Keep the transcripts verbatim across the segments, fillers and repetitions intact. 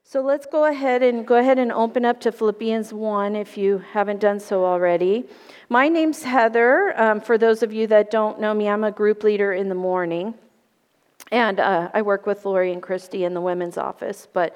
So let's go ahead and go ahead and open up to Philippians one if you haven't done so already. My name's Heather. Um, for those of you that don't know me, I'm a group leader in the morning. And uh, I work with Lori and Christy in the women's office. But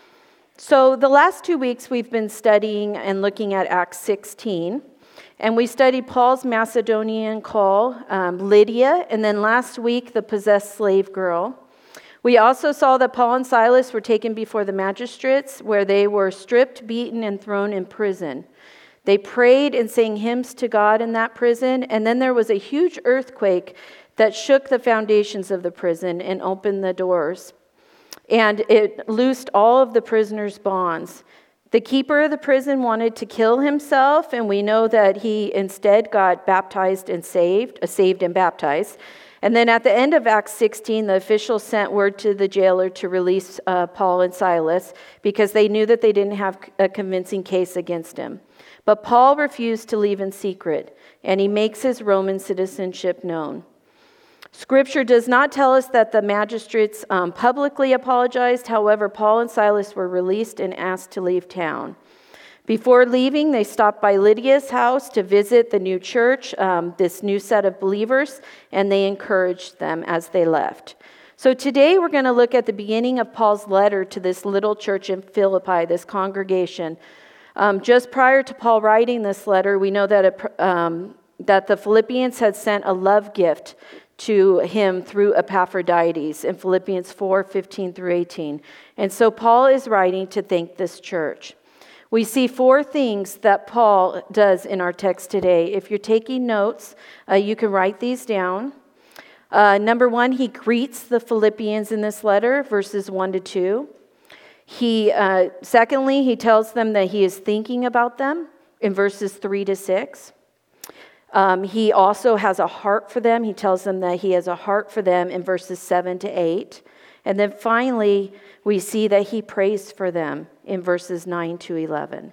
so the last two weeks we've been studying and looking at Acts sixteen. And we studied Paul's Macedonian call, um, Lydia, and then last week the possessed slave girl. We also saw that Paul and Silas were taken before the magistrates, where they were stripped, beaten, and thrown in prison. They prayed and sang hymns to God in that prison, and then there was a huge earthquake that shook the foundations of the prison and opened the doors. And it loosed all of the prisoners' bonds. The keeper of the prison wanted to kill himself, and we know that he instead got baptized and saved, uh, saved and baptized. And then at the end of Acts sixteen, the officials sent word to the jailer to release uh, Paul and Silas because they knew that they didn't have a convincing case against him. But Paul refused to leave in secret, and he makes his Roman citizenship known. Scripture does not tell us that the magistrates um, publicly apologized. However, Paul and Silas were released and asked to leave town. Before leaving, they stopped by Lydia's house to visit the new church, um, this new set of believers, and they encouraged them as they left. So today we're going to look at the beginning of Paul's letter to this little church in Philippi, this congregation. Um, just prior to Paul writing this letter, we know that, a, um, that the Philippians had sent a love gift to him through Epaphroditus in Philippians four, fifteen through eighteen. And so Paul is writing to thank this church. We see four things that Paul does in our text today. If you're taking notes, uh, you can write these down. Uh, number one, he greets the Philippians in this letter, verses one to two. He, uh, secondly, he tells them that he is thinking about them in verses three to six. Um, he also has a heart for them. He tells them that he has a heart for them in verses seven to eight. And then finally, we see that he prays for them in verses nine to eleven.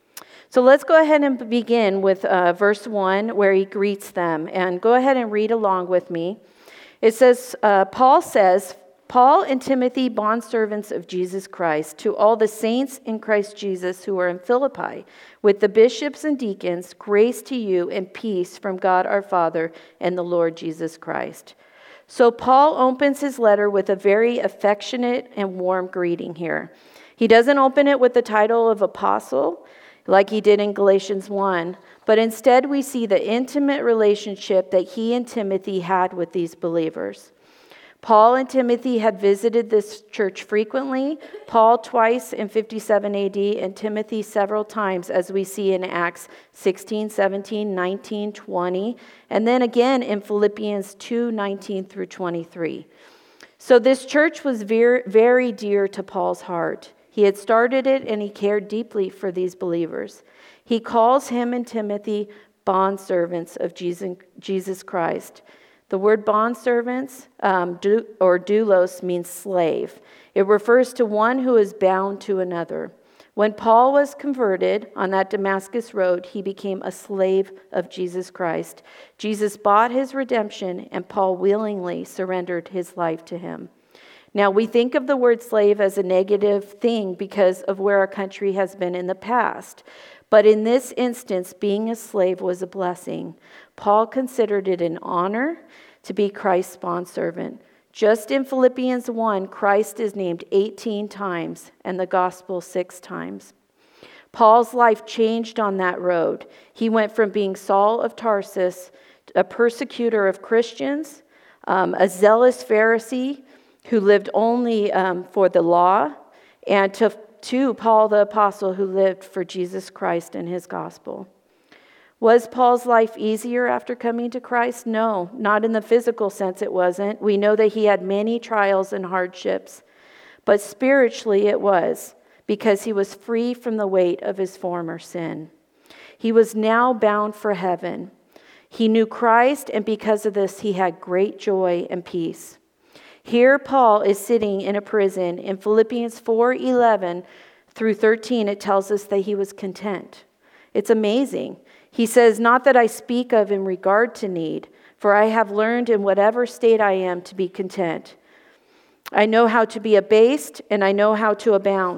So let's go ahead and begin with uh, verse one, where he greets them. And go ahead and read along with me. It says, uh, Paul says, Paul and Timothy, bondservants of Jesus Christ, to all the saints in Christ Jesus who are in Philippi, with the bishops and deacons, grace to you and peace from God our Father and the Lord Jesus Christ. So Paul opens his letter with a very affectionate and warm greeting here. He doesn't open it with the title of apostle like he did in Galatians one, but instead we see the intimate relationship that he and Timothy had with these believers. Paul and Timothy had visited this church frequently, Paul twice in fifty-seven A D and Timothy several times, as we see in Acts sixteen, seventeen, nineteen, twenty, and then again in Philippians two, nineteen through twenty-three. So this church was very, very dear to Paul's heart. He had started it and he cared deeply for these believers. He calls him and Timothy bondservants of Jesus Christ. The word bondservants um, or doulos means slave. It refers to one who is bound to another. When Paul was converted on that Damascus road, he became a slave of Jesus Christ. Jesus bought his redemption, and Paul willingly surrendered his life to him. Now, we think of the word slave as a negative thing because of where our country has been in the past. But in this instance, being a slave was a blessing. Paul considered it an honor to be Christ's bondservant. Just in Philippians one, Christ is named eighteen times and the gospel six times. Paul's life changed on that road. He went from being Saul of Tarsus, a persecutor of Christians, um, a zealous Pharisee who lived only um, for the law, and to, to Paul the apostle who lived for Jesus Christ and his gospel. Was Paul's life easier after coming to Christ? No, not in the physical sense it wasn't. We know that he had many trials and hardships, but spiritually it was, because he was free from the weight of his former sin. He was now bound for heaven. He knew Christ, and because of this, he had great joy and peace. Here Paul is sitting in a prison. In Philippians four, eleven through thirteen, it tells us that he was content. It's amazing. He says, not that I speak of in regard to need, for I have learned in whatever state I am to be content. I know how to be abased, and I know how to abound.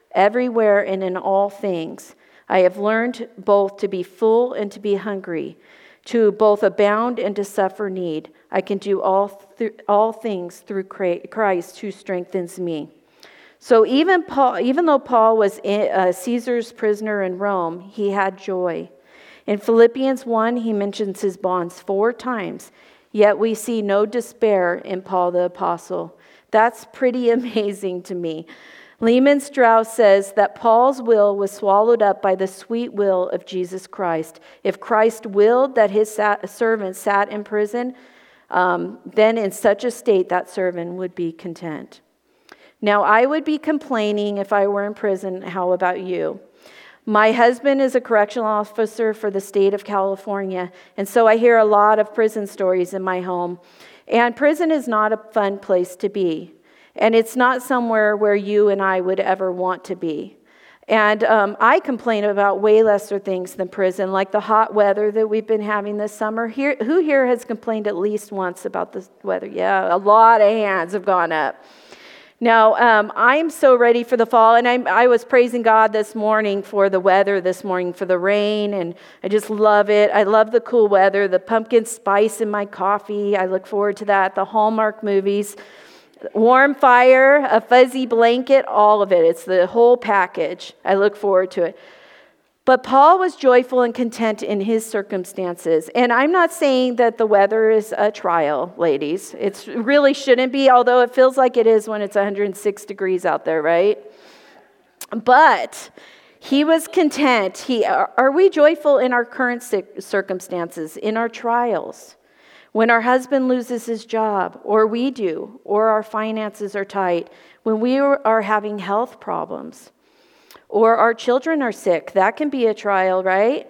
everywhere and in all things. I have learned both to be full and to be hungry, to both abound and to suffer need. I can do all th- all things through Christ who strengthens me. So even Paul, even though Paul was in, uh, Caesar's prisoner in Rome, he had joy. In Philippians one, he mentions his bonds four times, yet we see no despair in Paul the apostle. That's pretty amazing to me. Lehman Strauss says that Paul's will was swallowed up by the sweet will of Jesus Christ. If Christ willed that his sat, servant sat in prison, um, then in such a state that servant would be content. Now, I would be complaining if I were in prison. How about you? My husband is a correctional officer for the state of California, and so I hear a lot of prison stories in my home. And prison is not a fun place to be. And it's not somewhere where you and I would ever want to be. And um, I complain about way lesser things than prison, like the hot weather that we've been having this summer. Here, who here has complained at least once about the weather? Yeah, a lot of hands have gone up. Now, um, I'm so ready for the fall, and I'm, I was praising God this morning for the weather this morning, for the rain, and I just love it. I love the cool weather, the pumpkin spice in my coffee. I look forward to that. The Hallmark movies. Warm fire, a fuzzy blanket, all of it. It's the whole package. I look forward to it. But Paul was joyful and content in his circumstances. And I'm not saying that the weather is a trial, ladies. It really shouldn't be, although it feels like it is when it's one hundred six degrees out there, right? But he was content. He, are we joyful in our current circumstances, in our trials? When our husband loses his job, or we do, or our finances are tight, when we are having health problems, or our children are sick, that can be a trial, right?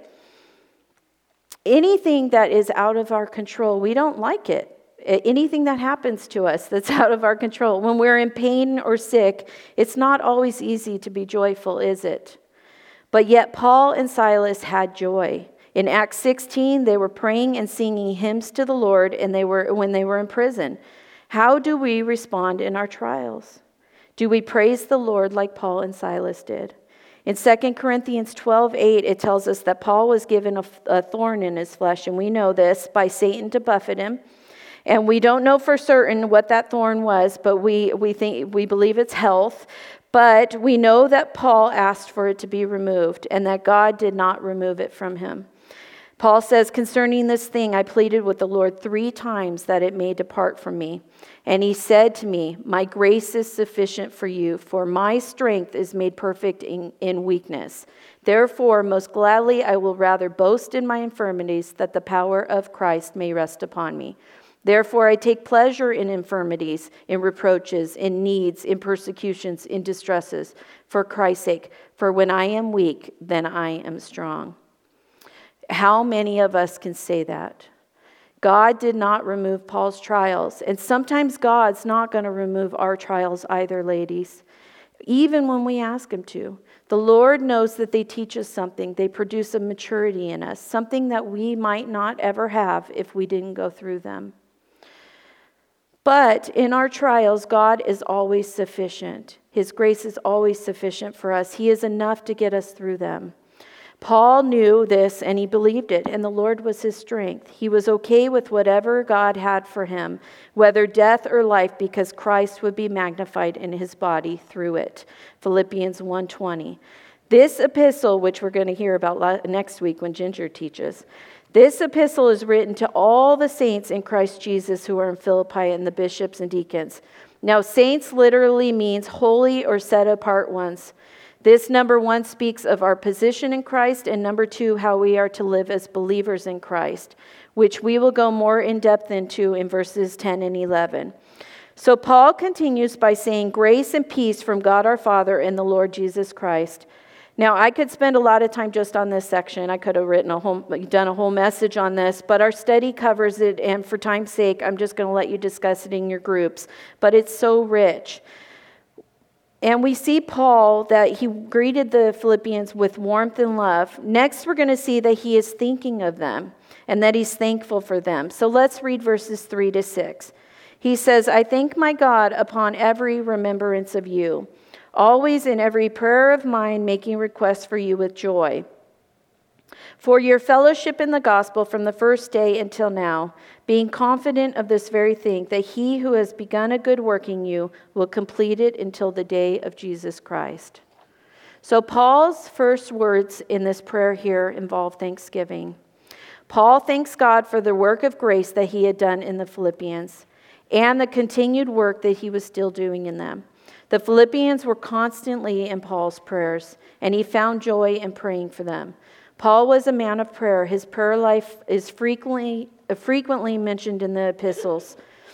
Anything that is out of our control, we don't like it. Anything that happens to us that's out of our control. When we're in pain or sick, it's not always easy to be joyful, is it? But yet Paul and Silas had joy. In Acts sixteen, they were praying and singing hymns to the Lord, and they were when they were in prison. How do we respond in our trials? Do we praise the Lord like Paul and Silas did? In Second Corinthians twelve eight, it tells us that Paul was given a, a thorn in his flesh, and we know this, by Satan to buffet him. And we don't know for certain what that thorn was, but we, we think we believe it's health. But we know that Paul asked for it to be removed, and that God did not remove it from him. Paul says, concerning this thing, I pleaded with the Lord three times that it may depart from me. And he said to me, my grace is sufficient for you, for my strength is made perfect in, in weakness. Therefore, most gladly I will rather boast in my infirmities, that the power of Christ may rest upon me. Therefore, I take pleasure in infirmities, in reproaches, in needs, in persecutions, in distresses, for Christ's sake. For when I am weak, then I am strong. How many of us can say that? God did not remove Paul's trials, and sometimes God's not going to remove our trials either, ladies, even when we ask him to. The Lord knows that they teach us something. They produce a maturity in us, something that we might not ever have if we didn't go through them. But in our trials, God is always sufficient. His grace is always sufficient for us. He is enough to get us through them. Paul knew this and he believed it, and the Lord was his strength. He was okay with whatever God had for him, whether death or life, because Christ would be magnified in his body through it. Philippians one twenty. This epistle, which we're going to hear about next week when Ginger teaches, this epistle is written to all the saints in Christ Jesus who are in Philippi, and the bishops and deacons. Now, saints literally means holy or set apart ones. This, number one, speaks of our position in Christ, and number two, how we are to live as believers in Christ, which we will go more in depth into in verses ten and eleven. So Paul continues by saying, grace and peace from God our Father and the Lord Jesus Christ. Now, I could spend a lot of time just on this section. I could have written a whole, done a whole message on this, but our study covers it, and for time's sake, I'm just going to let you discuss it in your groups. But it's so rich. And we see Paul that he greeted the Philippians with warmth and love. Next, we're going to see that he is thinking of them and that he's thankful for them. So let's read verses three to six. He says, I thank my God upon every remembrance of you, always in every prayer of mine making requests for you with joy, for your fellowship in the gospel from the first day until now, being confident of this very thing, that he who has begun a good work in you will complete it until the day of Jesus Christ. So Paul's first words in this prayer here involve thanksgiving. Paul thanks God for the work of grace that he had done in the Philippians and the continued work that he was still doing in them. The Philippians were constantly in Paul's prayers, and he found joy in praying for them. Paul was a man of prayer. His prayer life is frequently, frequently mentioned in the epistles.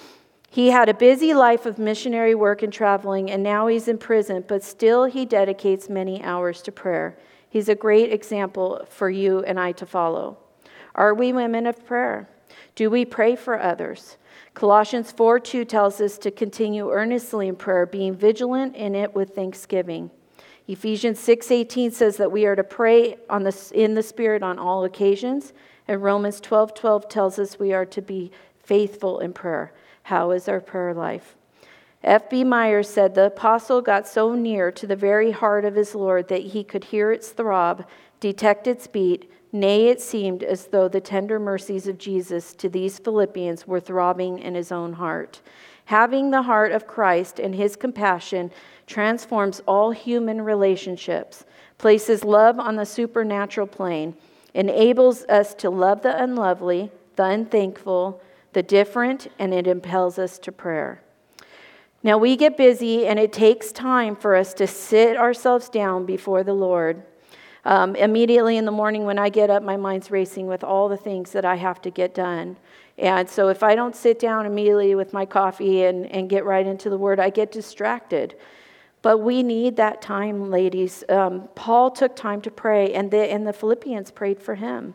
He had a busy life of missionary work and traveling, and now he's in prison, but still he dedicates many hours to prayer. He's a great example for you and I to follow. Are we women of prayer? Do we pray for others? Colossians four two tells us to continue earnestly in prayer, being vigilant in it with thanksgiving. Ephesians six eighteen says that we are to pray on the, in the Spirit on all occasions, and Romans twelve twelve tells us we are to be faithful in prayer. How is our prayer life? F B Myers said the apostle got so near to the very heart of his Lord that he could hear its throb, detect its beat. Nay, it seemed as though the tender mercies of Jesus to these Philippians were throbbing in his own heart. Having the heart of Christ and his compassion transforms all human relationships, places love on the supernatural plane, enables us to love the unlovely, the unthankful, the different, and it impels us to prayer. Now we get busy, and it takes time for us to sit ourselves down before the Lord. Um, immediately in the morning when I get up, my mind's racing with all the things that I have to get done. And so if I don't sit down immediately with my coffee and, and get right into the Word, I get distracted. But we need that time, ladies. Um, Paul took time to pray, and the, and the Philippians prayed for him.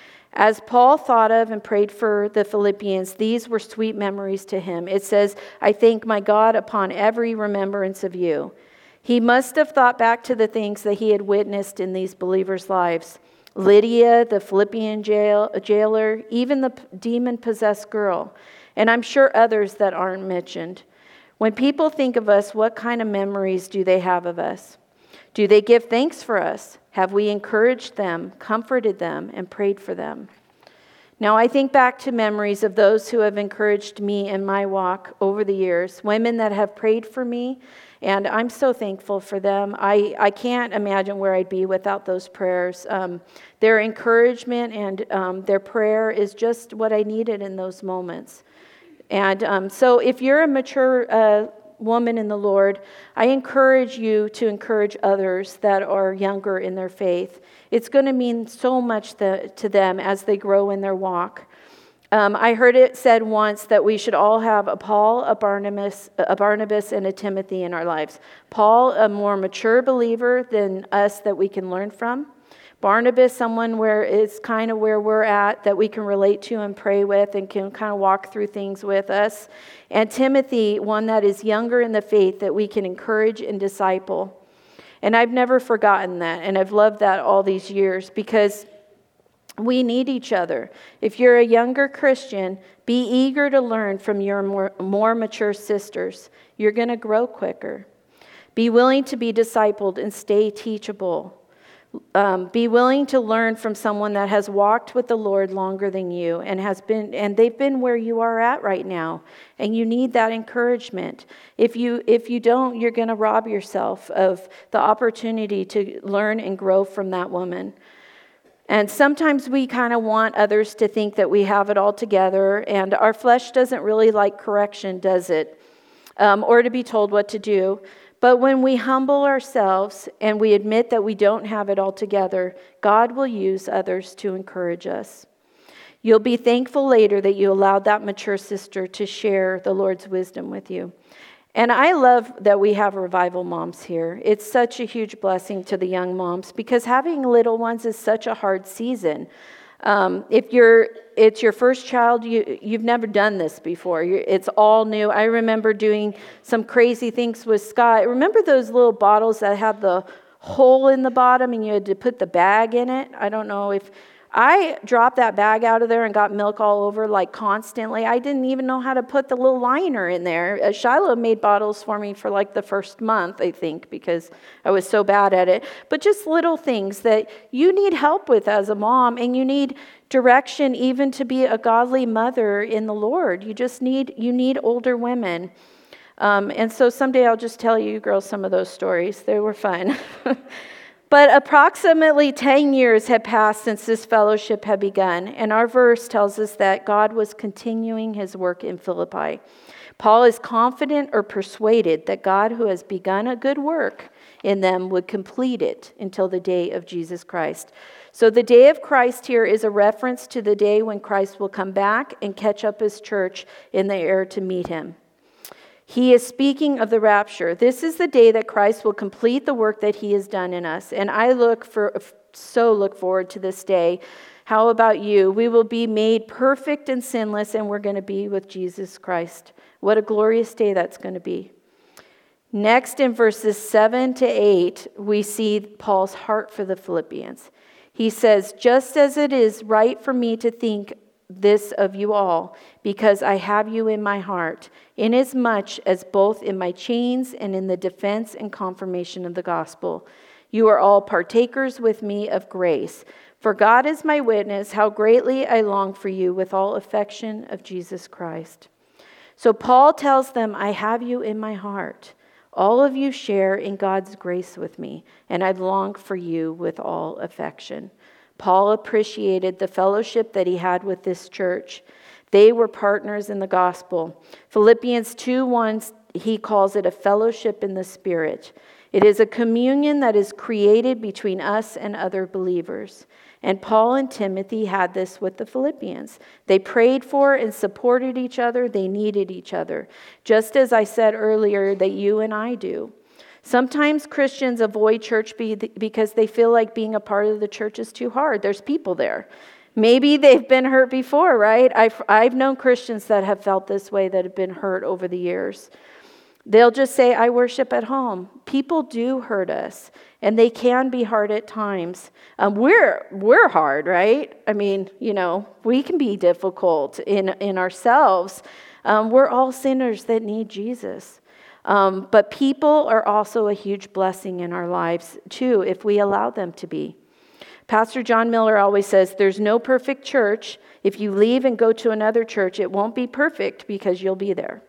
As Paul thought of and prayed for the Philippians, these were sweet memories to him. It says, I thank my God upon every remembrance of you. He must have thought back to the things that he had witnessed in these believers' lives. Lydia, the Philippian jail, jailer, even the demon-possessed girl, and I'm sure others that aren't mentioned. When people think of us, what kind of memories do they have of us? Do they give thanks for us? Have we encouraged them, comforted them, and prayed for them? Now, I think back to memories of those who have encouraged me in my walk over the years, women that have prayed for me, and I'm so thankful for them. I, I can't imagine where I'd be without those prayers. Um, their encouragement and um, their prayer is just what I needed in those moments. And um, so if you're a mature uh, woman in the Lord, I encourage you to encourage others that are younger in their faith. It's going to mean so much the, to them as they grow in their walk. Um, I heard it said once that we should all have a Paul, a Barnabas, a Barnabas, and a Timothy in our lives. Paul, a more mature believer than us that we can learn from. Barnabas, someone where it's kind of where we're at, that we can relate to and pray with and can kind of walk through things with us. And Timothy, one that is younger in the faith that we can encourage and disciple. And I've never forgotten that, and I've loved that all these years because we need each other. If you're a younger Christian, be eager to learn from your more, more mature sisters. You're going to grow quicker. Be willing to be discipled and stay teachable. Um, be willing to learn from someone that has walked with the Lord longer than you and has been, and they've been where you are at right now, and you need that encouragement. If you if you don't, you're going to rob yourself of the opportunity to learn and grow from that woman. And sometimes we kind of want others to think that we have it all together, and our flesh doesn't really like correction, does it? Um, or to be told what to do. But when we humble ourselves and we admit that we don't have it all together, God will use others to encourage us. You'll be thankful later that you allowed that mature sister to share the Lord's wisdom with you. And I love that we have revival moms here. It's such a huge blessing to the young moms because having little ones is such a hard season. Um, if you're, it's your first child, you, you've never done this before. You're, it's all new. I remember doing some crazy things with Scott. Remember those little bottles that have the hole in the bottom and you had to put the bag in it? I don't know if, I dropped that bag out of there and got milk all over like constantly. I didn't even know how to put the little liner in there. Uh, Shiloh made bottles for me for like the first month, I think, because I was so bad at it. But just little things that you need help with as a mom, and you need direction even to be a godly mother in the Lord. You just need, you need older women. Um, and so someday I'll just tell you girls some of those stories. They were fun. But approximately ten years had passed since this fellowship had begun, and our verse tells us that God was continuing his work in Philippi. Paul is confident or persuaded that God, who has begun a good work in them, would complete it until the day of Jesus Christ. So the day of Christ here is a reference to the day when Christ will come back and catch up his church in the air to meet him. He is speaking of the rapture. This is the day that Christ will complete the work that he has done in us. And I look for so look forward to this day. How about you? We will be made perfect and sinless, and we're going to be with Jesus Christ. What a glorious day that's going to be. Next, in verses seven to eight, we see Paul's heart for the Philippians. He says, "Just as it is right for me to think this of you all, because I have you in my heart, inasmuch as both in my chains and in the defense and confirmation of the gospel, you are all partakers with me of grace. For God is my witness, how greatly I long for you with all affection of Jesus Christ." So Paul tells them, I have you in my heart. All of you share in God's grace with me, and I long for you with all affection. Paul appreciated the fellowship that he had with this church. They were partners in the gospel. Philippians two one, he calls it a fellowship in the Spirit. It is a communion that is created between us and other believers. And Paul and Timothy had this with the Philippians. They prayed for and supported each other. They needed each other. Just as I said earlier that you and I do. Sometimes Christians avoid church because they feel like being a part of the church is too hard. There's people there. Maybe they've been hurt before, right? I've, I've known Christians that have felt this way, that have been hurt over the years. They'll just say, I worship at home. People do hurt us, and they can be hard at times. Um, we're we're hard, right? I mean, you know, we can be difficult in, in ourselves. Um, we're all sinners that need Jesus. Um, but people are also a huge blessing in our lives, too, if we allow them to be. Pastor John Miller always says, there's no perfect church. If you leave and go to another church, it won't be perfect because you'll be there.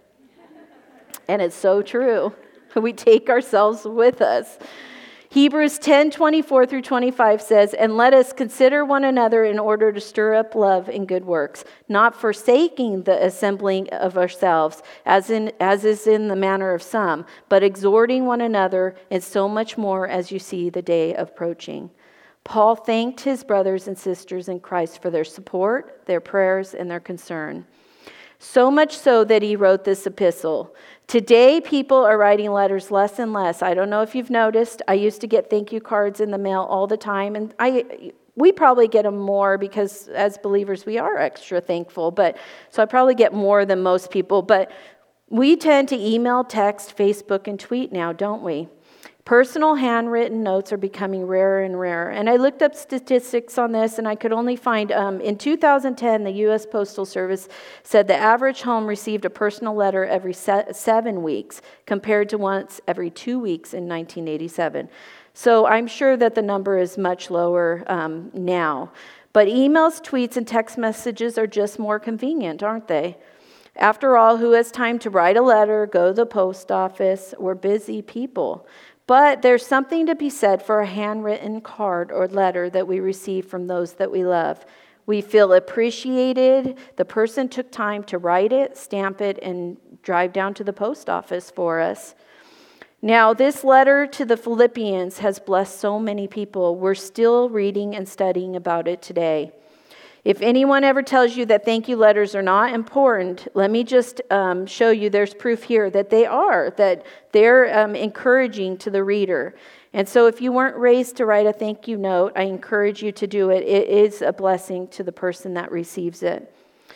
And it's so true. We take ourselves with us. Hebrews ten twenty-four through twenty-five says, and let us consider one another in order to stir up love and good works, not forsaking the assembling of ourselves, as in as is in the manner of some, but exhorting one another, and so much more as you see the day approaching. Paul thanked his brothers and sisters in Christ for their support, their prayers, and their concern. So much so that he wrote this epistle. Today, people are writing letters less and less. I don't know if you've noticed. I used to get thank you cards in the mail all the time, and I we probably get them more because as believers, we are extra thankful. But so I probably get more than most people. But we tend to email, text, Facebook, and tweet now, don't we? Personal handwritten notes are becoming rarer and rarer. And I looked up statistics on this, and I could only find, um, in two thousand ten, the U S Postal Service said the average home received a personal letter every se- seven weeks, compared to once every two weeks in nineteen eighty-seven. So I'm sure that the number is much lower um, now. But emails, tweets, and text messages are just more convenient, aren't they? After all, who has time to write a letter, go to the post office? We're busy people. But there's something to be said for a handwritten card or letter that we receive from those that we love. We feel appreciated. The person took time to write it, stamp it, and drive down to the post office for us. Now, this letter to the Philippians has blessed so many people. We're still reading and studying about it today. If anyone ever tells you that thank you letters are not important, let me just um, show you there's proof here that they are, that they're um, encouraging to the reader. And so if you weren't raised to write a thank you note, I encourage you to do it. It is a blessing to the person that receives it.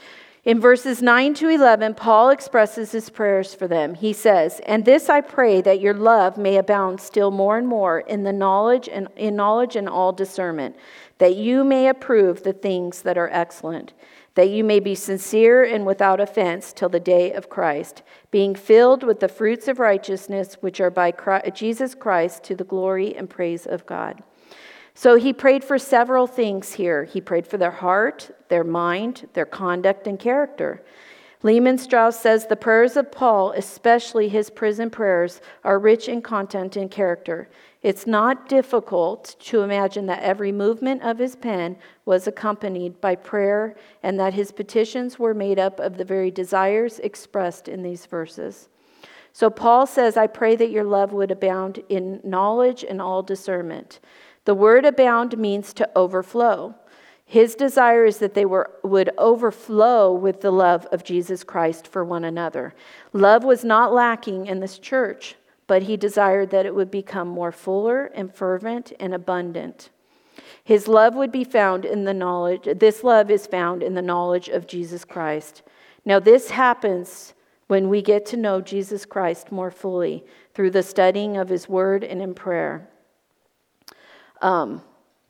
In verses nine to eleven, Paul expresses his prayers for them. He says, "And this I pray, that your love may abound still more and more in the knowledge and in knowledge and all discernment, that you may approve the things that are excellent, that you may be sincere and without offense till the day of Christ, being filled with the fruits of righteousness which are by Christ, Jesus Christ, to the glory and praise of God." So he prayed for several things here. He prayed for their heart, their mind, their conduct, and character. Lehman Strauss says the prayers of Paul, especially his prison prayers, are rich in content and character. It's not difficult to imagine that every movement of his pen was accompanied by prayer and that his petitions were made up of the very desires expressed in these verses. So Paul says, "I pray that your love would abound in knowledge and all discernment." The word abound means to overflow. His desire is that they were, would overflow with the love of Jesus Christ for one another. Love was not lacking in this church, but he desired that it would become more fuller and fervent and abundant. His love would be found in the knowledge, this love is found in the knowledge of Jesus Christ. Now this happens when we get to know Jesus Christ more fully through the studying of his word and in prayer. Um,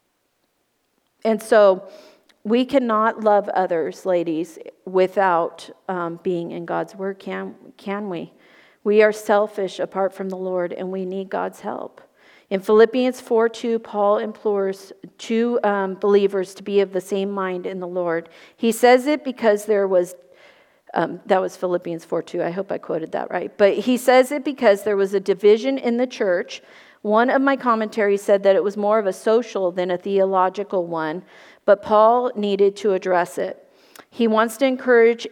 and so we cannot love others, ladies, without um, being in God's word, can, can we? We are selfish apart from the Lord, and we need God's help. In Philippians four two, Paul implores two um, believers to be of the same mind in the Lord. He says it because there was, um, that was Philippians four two, I hope I quoted that right. But he says it because there was a division in the church. One of my commentaries said that it was more of a social than a theological one, but Paul needed to address it. He wants to encourage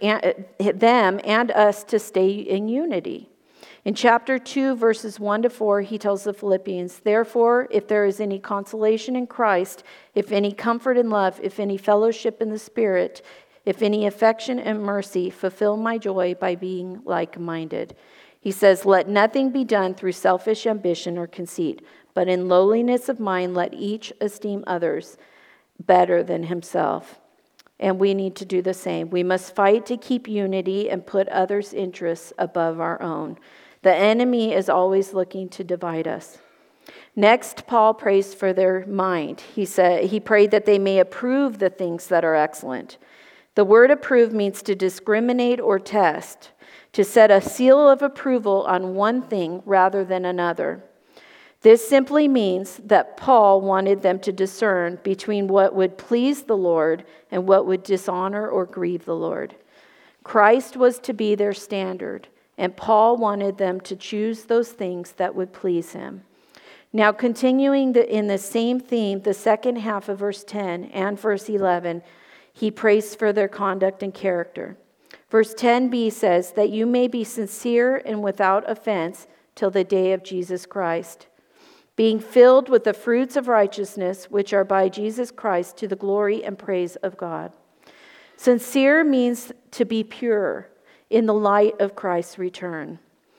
them and us to stay in unity. In chapter two, verses one to four, he tells the Philippians, "Therefore, if there is any consolation in Christ, if any comfort in love, if any fellowship in the Spirit, if any affection and mercy, fulfill my joy by being like-minded." He says, "Let nothing be done through selfish ambition or conceit, but in lowliness of mind let each esteem others better than himself." And we need to do the same. We must fight to keep unity and put others' interests above our own. The enemy is always looking to divide us. Next, Paul prays for their mind. He said he prayed that they may approve the things that are excellent. The word approve means to discriminate or test, to set a seal of approval on one thing rather than another. This simply means that Paul wanted them to discern between what would please the Lord and what would dishonor or grieve the Lord. Christ was to be their standard, and Paul wanted them to choose those things that would please him. Now, continuing the, in the same theme, the second half of verse ten and verse eleven, he prays for their conduct and character. Verse ten b says, "That you may be sincere and without offense till the day of Jesus Christ, being filled with the fruits of righteousness which are by Jesus Christ, to the glory and praise of God." Sincere means to be pure in the light of Christ's return.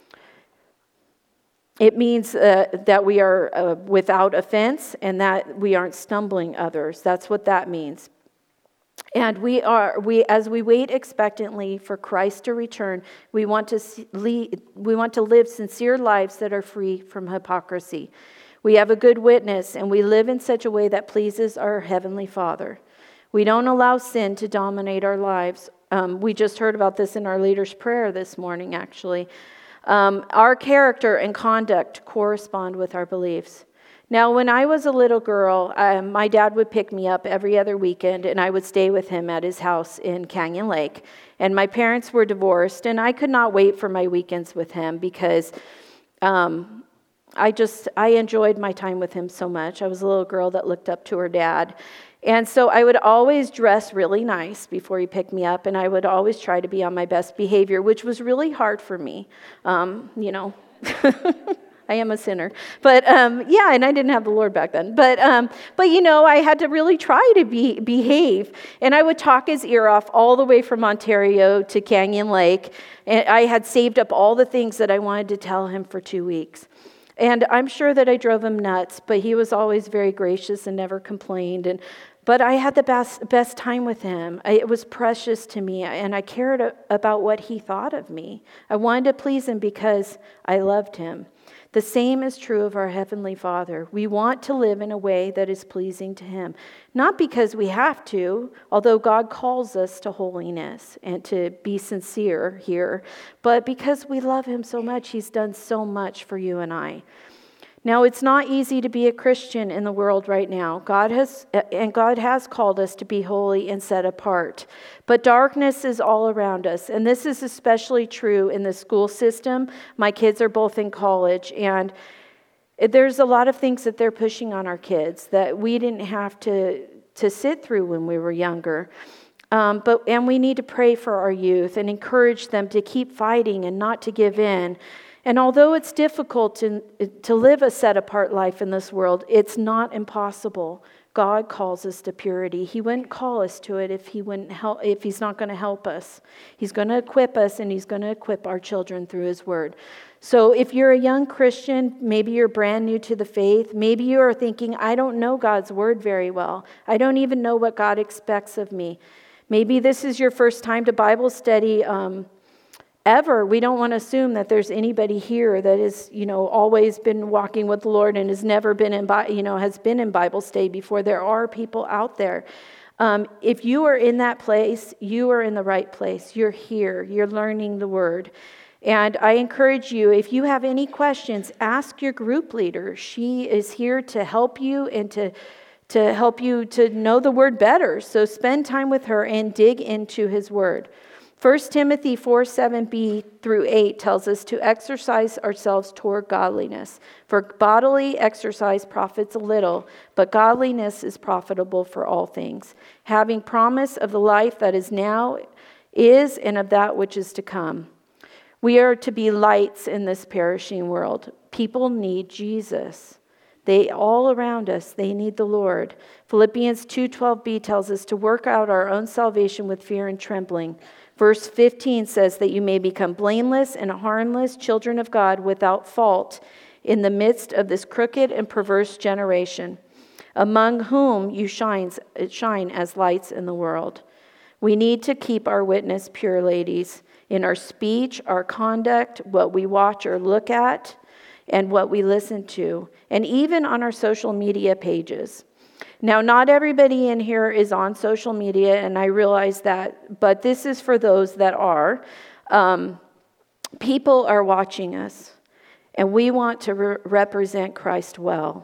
It means uh, that we are uh, without offense and that we aren't stumbling others. That's what that means. And we are, we as we wait expectantly for Christ to return, we want to lead, we want to live sincere lives that are free from hypocrisy. We have a good witness, and we live in such a way that pleases our Heavenly Father. We don't allow sin to dominate our lives. Um, we just heard about this in our leader's prayer this morning, actually. Um, our character and conduct correspond with our beliefs. Now, when I was a little girl, um, my dad would pick me up every other weekend, and I would stay with him at his house in Canyon Lake. And my parents were divorced, and I could not wait for my weekends with him because um, I just, I enjoyed my time with him so much. I was a little girl that looked up to her dad. And so I would always dress really nice before he picked me up, and I would always try to be on my best behavior, which was really hard for me, um, you know. I am a sinner. But um, yeah, and I didn't have the Lord back then. But, um, but you know, I had to really try to be, behave. And I would talk his ear off all the way from Ontario to Canyon Lake. And I had saved up all the things that I wanted to tell him for two weeks. And I'm sure that I drove him nuts, but he was always very gracious and never complained. And But I had the best, best time with him. I, it was precious to me, and I cared a, about what he thought of me. I wanted to please him because I loved him. The same is true of our Heavenly Father. We want to live in a way that is pleasing to him, not because we have to, although God calls us to holiness and to be sincere here, but because we love him so much. He's done so much for you and I. Now, it's not easy to be a Christian in the world right now. God has, and God has called us to be holy and set apart. But darkness is all around us, and this is especially true in the school system. My kids are both in college, and there's a lot of things that they're pushing on our kids that we didn't have to, to sit through when we were younger. Um, but and we need to pray for our youth and encourage them to keep fighting and not to give in. And although it's difficult to, to live a set-apart life in this world, it's not impossible. God calls us to purity. He wouldn't call us to it if he wouldn't help, if he's not going to help us. He's going to equip us, and he's going to equip our children through his word. So if you're a young Christian, maybe you're brand new to the faith, maybe you are thinking, I don't know God's word very well. I don't even know what God expects of me. Maybe this is your first time to Bible study um Ever. We don't want to assume that there's anybody here that is, you know, always been walking with the Lord and has never been in, you know, has been in Bible study before. There are people out there. Um, if you are in that place, you are in the right place. You're here. You're learning the word. And I encourage you, if you have any questions, ask your group leader. She is here to help you and to to help you to know the word better. So spend time with her and dig into his word. First Timothy four, seven b through eight tells us to exercise ourselves toward godliness. For bodily exercise profits a little, but godliness is profitable for all things, having promise of the life that is now, is, and of that which is to come. We are to be lights in this perishing world. People need Jesus. They all around us, they need the Lord. Philippians two twelve b tells us to work out our own salvation with fear and trembling. Verse fifteen says that you may become blameless and harmless children of God without fault in the midst of this crooked and perverse generation, among whom you shine, shine as lights in the world. We need to keep our witness pure, ladies, in our speech, our conduct, what we watch or look at, and what we listen to, and even on our social media pages. Now, not everybody in here is on social media, and I realize that, but this is for those that are. Um, people are watching us, and we want to re- represent Christ well.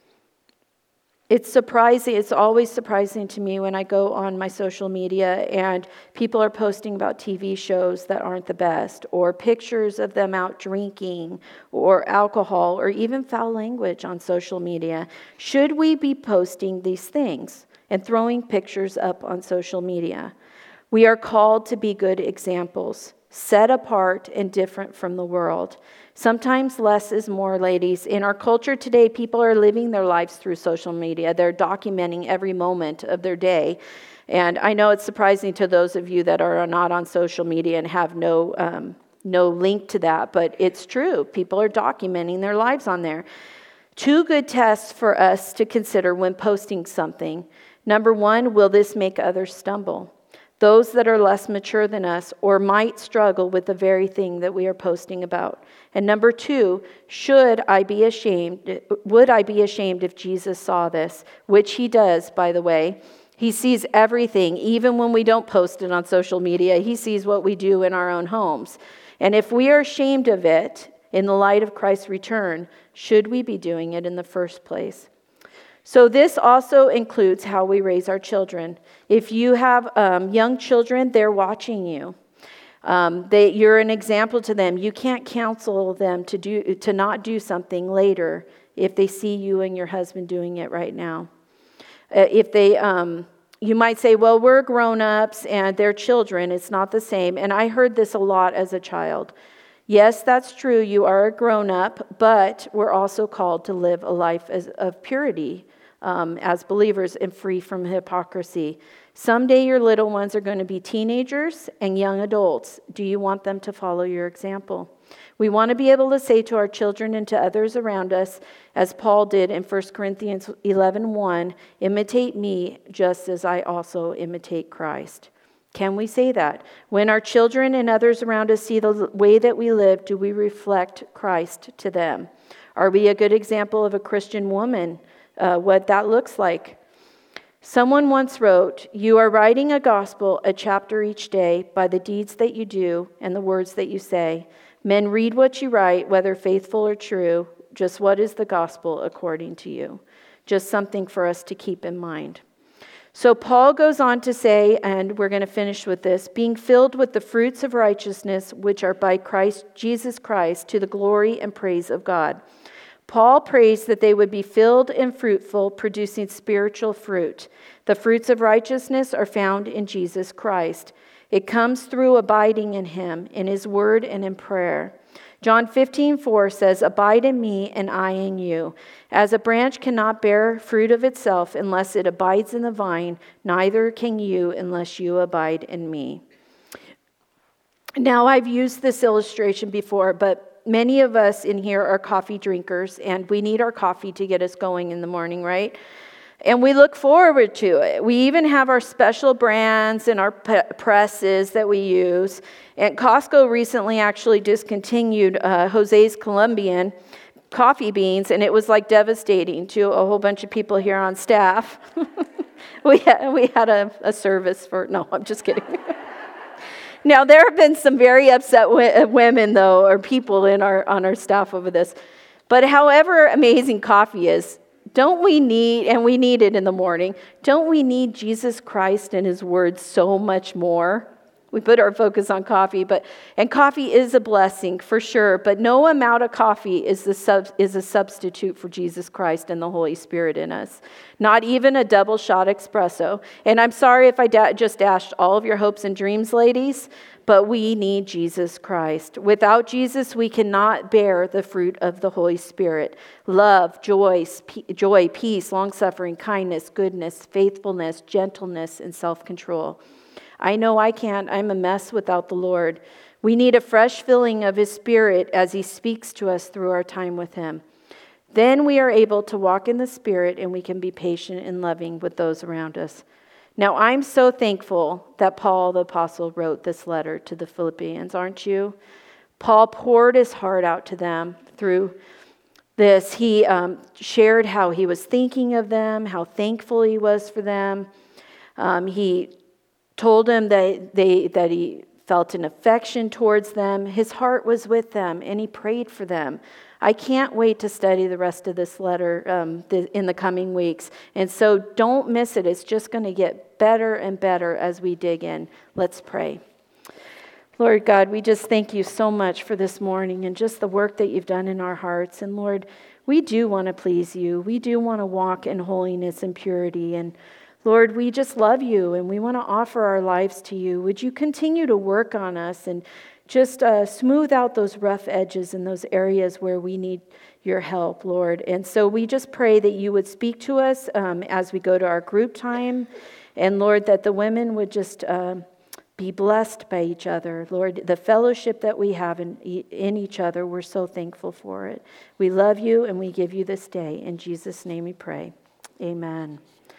It's surprising, it's always surprising to me when I go on my social media and people are posting about T V shows that aren't the best, or pictures of them out drinking, or alcohol, or even foul language on social media. Should we be posting these things and throwing pictures up on social media? We are called to be good examples, set apart and different from the world. Sometimes less is more, ladies. In our culture today, people are living their lives through social media. They're documenting every moment of their day. And I know it's surprising to those of you that are not on social media and have no um, no link to that, but it's true. People are documenting their lives on there. Two good tests for us to consider when posting something. Number one, will this make others stumble? Those that are less mature than us or might struggle with the very thing that we are posting about. And number two, should I be ashamed, would I be ashamed if Jesus saw this? Which he does, by the way. He sees everything, even when we don't post it on social media. He sees what we do in our own homes. And if we are ashamed of it in the light of Christ's return, should we be doing it in the first place? So this also includes how we raise our children. If you have um, young children, they're watching you. Um, they, you're an example to them. You can't counsel them to do to not do something later if they see you and your husband doing it right now. Uh, if they, um, you might say, well, we're grown-ups and they're children. It's not the same. And I heard this a lot as a child. Yes, that's true. You are a grown-up, but we're also called to live a life as, of purity um, as believers and free from hypocrisy. Someday your little ones are going to be teenagers and young adults. Do you want them to follow your example? We want to be able to say to our children and to others around us, as Paul did in First Corinthians eleven one, imitate me just as I also imitate Christ. Can we say that? When our children and others around us see the way that we live, do we reflect Christ to them? Are we a good example of a Christian woman, uh, what that looks like? Someone once wrote, "You are writing a gospel, a chapter each day, by the deeds that you do and the words that you say. Men read what you write, whether faithful or true. Just what is the gospel according to you?" Just something for us to keep in mind. So Paul goes on to say, and we're going to finish with this, being filled with the fruits of righteousness, which are by Christ Jesus Christ, to the glory and praise of God. Paul prays that they would be filled and fruitful, producing spiritual fruit. The fruits of righteousness are found in Jesus Christ. It comes through abiding in him, in his word and in prayer. John fifteen four says, "Abide in me and I in you. As a branch cannot bear fruit of itself unless it abides in the vine, neither can you unless you abide in me." Now, I've used this illustration before, but many of us in here are coffee drinkers, and we need our coffee to get us going in the morning, right? And we look forward to it. We even have our special brands and our presses that we use. And Costco recently actually discontinued uh, Jose's Colombian coffee beans, and it was like devastating to a whole bunch of people here on staff. we had, we had a, a service for, no, I'm just kidding. Now, there have been some very upset w- women, though, or people in our on our staff over this. But however amazing coffee is, don't we need, and we need it in the morning, don't we need Jesus Christ and his word so much more? We put our focus on coffee, but and coffee is a blessing for sure, but no amount of coffee is the sub, is a substitute for Jesus Christ and the Holy Spirit in us. Not even a double shot espresso. And I'm sorry if I da- just dashed all of your hopes and dreams, ladies, but we need Jesus Christ. Without Jesus, we cannot bear the fruit of the Holy Spirit: love, joy, sp- joy, peace, long-suffering, kindness, goodness, faithfulness, gentleness, and self-control. I know I can't. I'm a mess without the Lord. We need a fresh filling of his Spirit as he speaks to us through our time with him. Then we are able to walk in the Spirit, and we can be patient and loving with those around us. Now, I'm so thankful that Paul the Apostle wrote this letter to the Philippians, aren't you? Paul poured his heart out to them through this. He um, shared how he was thinking of them, how thankful he was for them. Um, he told him that they that he felt an affection towards them. His heart was with them, and he prayed for them. I can't wait to study the rest of this letter um, th- in the coming weeks. And so don't miss it. It's just going to get better and better as we dig in. Let's pray. Lord God, we just thank you so much for this morning and just the work that you've done in our hearts. And Lord, we do want to please you. We do want to walk in holiness and purity. And Lord, we just love you, and we want to offer our lives to you. Would you continue to work on us and just uh, smooth out those rough edges in those areas where we need your help, Lord. And so we just pray that you would speak to us um, as we go to our group time. And Lord, that the women would just uh, be blessed by each other. Lord, the fellowship that we have in, in each other, we're so thankful for it. We love you, and we give you this day. In Jesus' name we pray. Amen.